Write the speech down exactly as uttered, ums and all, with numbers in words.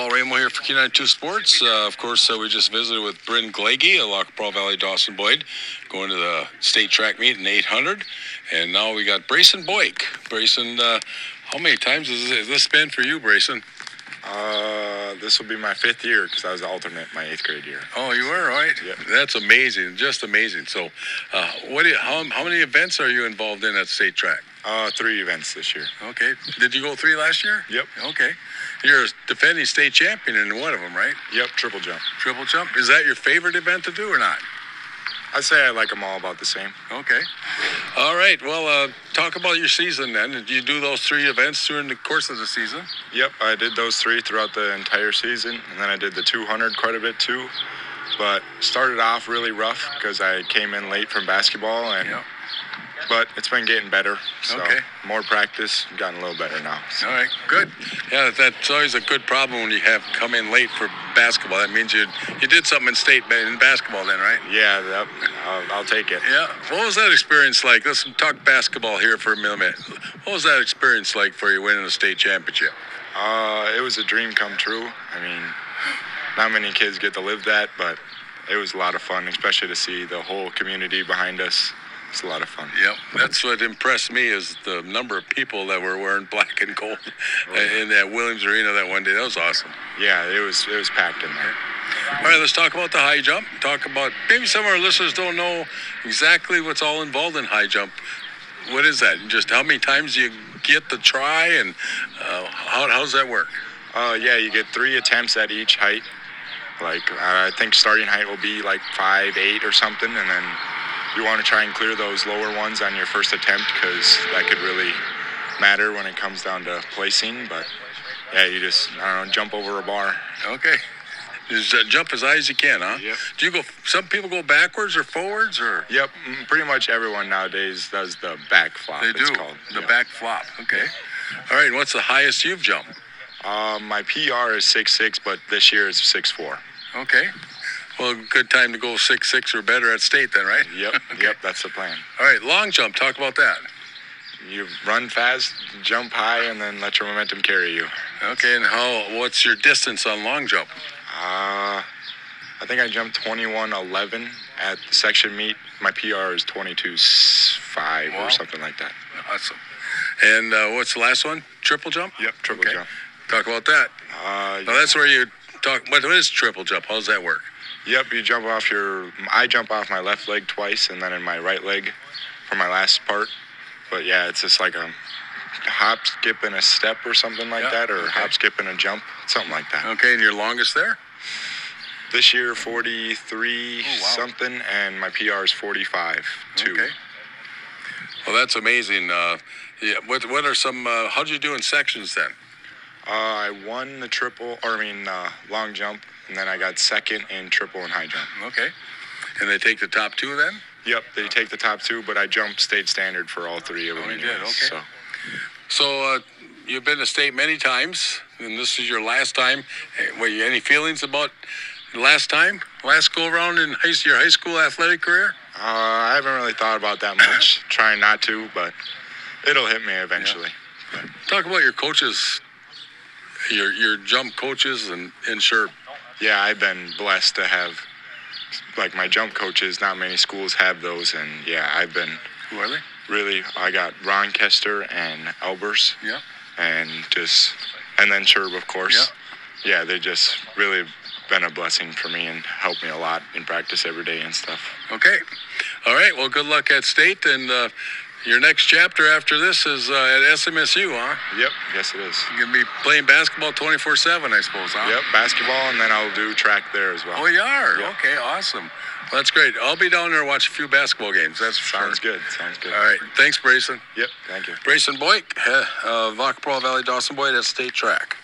Paul Ramo here for Q ninety-two Sports. Uh, of course, uh, we just visited with Bryn Glagey, a Lac Qui Parle Valley Dawson Boyd, going to the state track meet in eight hundred. And now we got Brayson Boyk. Brayson, uh, how many times has this, has this been for you, Brayson? Uh, this will be my fifth year because I was the alternate my eighth grade year. Oh, you were, right? Yeah. That's amazing, just amazing. So, uh, what? Do you, how, how many events are you involved in at state track? Uh, three events this year. Okay. Did you go three last year? Yep. Okay. You're a defending state champion in one of them, right? Yep, triple jump. Triple jump. Is that your favorite event to do or not? I'd say I like them all about the same. Okay. All right. Well, uh, talk about your season then. Did you do those three events during the course of the season? Yep, I did those three throughout the entire season, and then I did the two hundred quite a bit too. But started off really rough because I came in late from basketball, and Yep. but it's been getting better. So Okay. more practice, gotten a little better now. So. All right. Good. Yeah, that's always a good problem when you have come in late for basketball. That means you you did something in state ba- in basketball then, right? Yeah, that, I'll, I'll take it. Yeah. What was that experience like? Let's talk basketball here for a minute. What was that experience like for you winning a state championship? Uh, it was a dream come true. I mean, not many kids get to live that, but it was a lot of fun, especially to see the whole community behind us. It's a lot of fun. Yep, that's what impressed me is the number of people that were wearing black and gold in that Williams Arena that one day. That was awesome. Yeah, it was it was packed in there. All right, let's talk about the high jump. Talk about, maybe some of our listeners don't know exactly what's all involved in high jump. What is that? Just how many times you get to try, and uh, how how does that work? Uh, yeah, you get three attempts at each height. Like uh, I think starting height will be like five, eight or something, and then you want to try and clear those lower ones on your first attempt because that could really matter when it comes down to placing. But yeah, you just I don't know, jump over a bar. Okay. Just uh, jump as high as you can, huh? Yep. Do you go, some people go backwards or forwards, or? Yep, mm, pretty much everyone nowadays does the back flop. They it's do, called. the Yep. back flop. Okay. All right, and what's the highest you've jumped? Uh, my P R is six six, but this year it's six four. Okay. Well, good time to go six six or better at state then, right? Yep, Okay. yep, that's the plan. All right, long jump. Talk about that. You run fast, jump high, and then let your momentum carry you. Okay, and how? What's your distance on long jump? Uh, I think I jumped twenty-one eleven at the section meet. My P R is twenty-two five Wow. or something like that. Awesome. And uh, what's the last one? Triple jump? Yep, triple Okay. jump. Talk about that. Uh, Now that's where you talk. What what is triple jump? How does that work? Yep, you jump off your. I jump off my left leg twice, and then in my right leg for my last part. But yeah, it's just like a hop, skip, and a step or something like Yeah, that, or okay. hop, skip, and a jump, something like that. Okay, and your longest there? This year, forty-three Oh, wow. something, and my P R is forty-five two. Okay. Well, that's amazing. Uh, yeah. What what are some? Uh, how'd you do in sections then? Uh, I won the triple, or I mean, uh, long jump, and then I got second in triple and high jump. Okay. And they take the top two then? Yep, they take the top two, but I jumped state standard for all three of them. Oh, you did? anyways, Okay. So. So uh, you've been to state many times, and this is your last time. Eh, What, you any feelings about the last time, last go around in high, your high school athletic career? Uh, I haven't really thought about that much, trying not to, but it'll hit me eventually. Talk about your coaches, your your jump coaches, and and sure. Yeah, I've been blessed to have, like, my jump coaches. Not many schools have those, and yeah, I've been Who are they? really. I got Ron Kester and Elbers, Yeah. and just, and then Sherb, of course. Yeah, they just really been a blessing for me and helped me a lot in practice every day and stuff. Okay. All right. Well, good luck at state, and uh, your next chapter after this is uh, at S M S U, huh? Yep, yes it is. You're gonna be playing basketball twenty-four seven, I suppose, huh? Yep, basketball, and then I'll do track there as well. Oh, you are? Yep. Okay, awesome. Well, that's great. I'll be down there and watch a few basketball games. That's for Sounds sure. good, sounds good. All right. Thanks, Brayson. Yep, thank you. Brayson Boyk, uh, Lac Qui Parle Valley Dawson Boyd at State Track.